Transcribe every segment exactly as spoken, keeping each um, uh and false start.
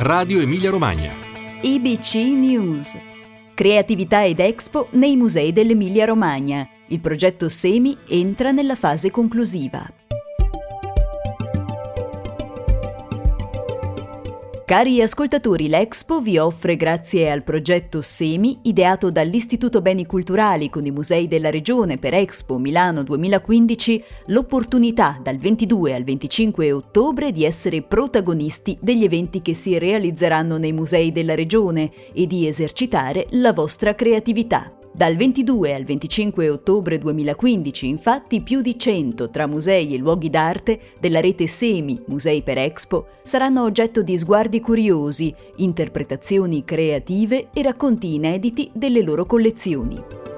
Radio Emilia Romagna. I B C News. Creatività ed Expo nei musei dell'Emilia Romagna. Il progetto SEMI entra nella fase conclusiva. Cari ascoltatori, l'Expo vi offre, grazie al progetto SEMI, ideato dall'Istituto Beni Culturali con i musei della Regione per Expo Milano duemilaquindici, l'opportunità dal ventidue al venticinque ottobre di essere protagonisti degli eventi che si realizzeranno nei musei della Regione e di esercitare la vostra creatività. Dal ventidue al venticinque ottobre duemilaquindici, infatti, più di cento tra musei e luoghi d'arte della rete SEMI Musei per Expo saranno oggetto di sguardi curiosi, interpretazioni creative e racconti inediti delle loro collezioni.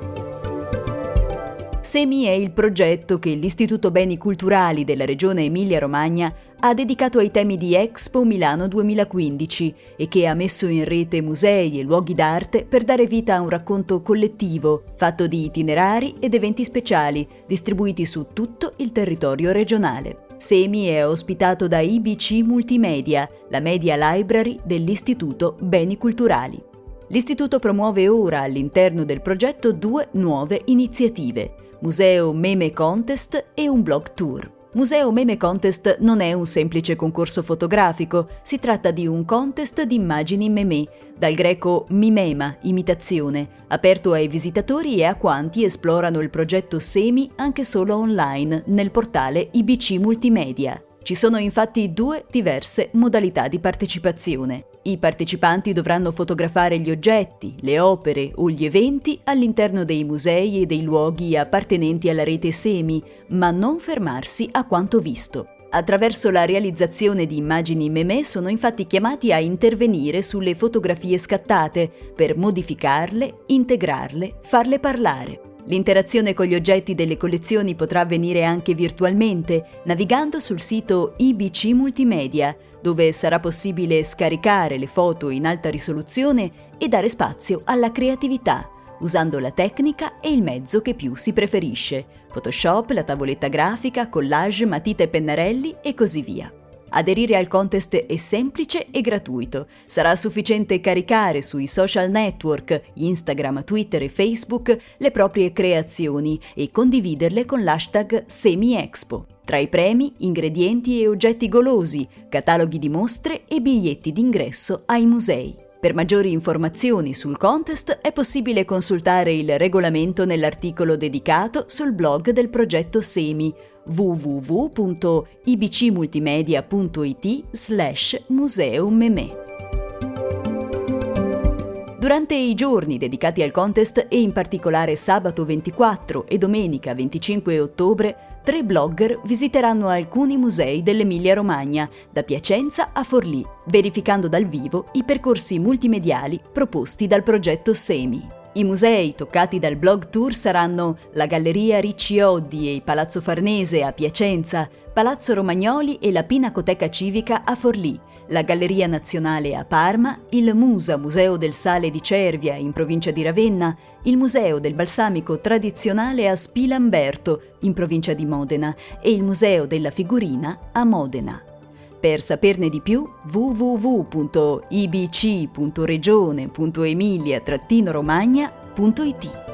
SEMI è il progetto che l'Istituto Beni Culturali della Regione Emilia-Romagna ha dedicato ai temi di Expo Milano duemilaquindici e che ha messo in rete musei e luoghi d'arte per dare vita a un racconto collettivo, fatto di itinerari ed eventi speciali, distribuiti su tutto il territorio regionale. SEMI è ospitato da I B C Multimedia, la media library dell'Istituto Beni Culturali. L'Istituto promuove ora all'interno del progetto due nuove iniziative: Museo Meme Contest e un blog tour. Museo Meme Contest non è un semplice concorso fotografico, si tratta di un contest di immagini memè, dal greco mimema, imitazione, aperto ai visitatori e a quanti esplorano il progetto SEMI anche solo online nel portale I B C Multimedia. Ci sono infatti due diverse modalità di partecipazione. I partecipanti dovranno fotografare gli oggetti, le opere o gli eventi all'interno dei musei e dei luoghi appartenenti alla rete SEMI, ma non fermarsi a quanto visto. Attraverso la realizzazione di immagini memè sono infatti chiamati a intervenire sulle fotografie scattate per modificarle, integrarle, farle parlare. L'interazione con gli oggetti delle collezioni potrà avvenire anche virtualmente, navigando sul sito I B C Multimedia, dove sarà possibile scaricare le foto in alta risoluzione e dare spazio alla creatività, usando la tecnica e il mezzo che più si preferisce: Photoshop, la tavoletta grafica, collage, matita e pennarelli e così via. Aderire al contest è semplice e gratuito. Sarà sufficiente caricare sui social network, Instagram, Twitter e Facebook, le proprie creazioni e condividerle con l'hashtag SemiExpo. Tra i premi, ingredienti e oggetti golosi, cataloghi di mostre e biglietti d'ingresso ai musei. Per maggiori informazioni sul contest è possibile consultare il regolamento nell'articolo dedicato sul blog del progetto SEMI w w w punto i b c multimedia punto i t slash museo memè. Durante i giorni dedicati al contest e in particolare sabato ventiquattro e domenica venticinque ottobre, tre blogger visiteranno alcuni musei dell'Emilia-Romagna, da Piacenza a Forlì, verificando dal vivo i percorsi multimediali proposti dal progetto SEMI. I musei toccati dal blog tour saranno la Galleria Ricci-Oddi e il Palazzo Farnese a Piacenza, Palazzo Romagnoli e la Pinacoteca Civica a Forlì, la Galleria Nazionale a Parma, il Musa Museo del Sale di Cervia in provincia di Ravenna, il Museo del Balsamico Tradizionale a Spilamberto in provincia di Modena e il Museo della Figurina a Modena. Per saperne di più, w w w punto i b c punto regione punto emilia romagna punto i t.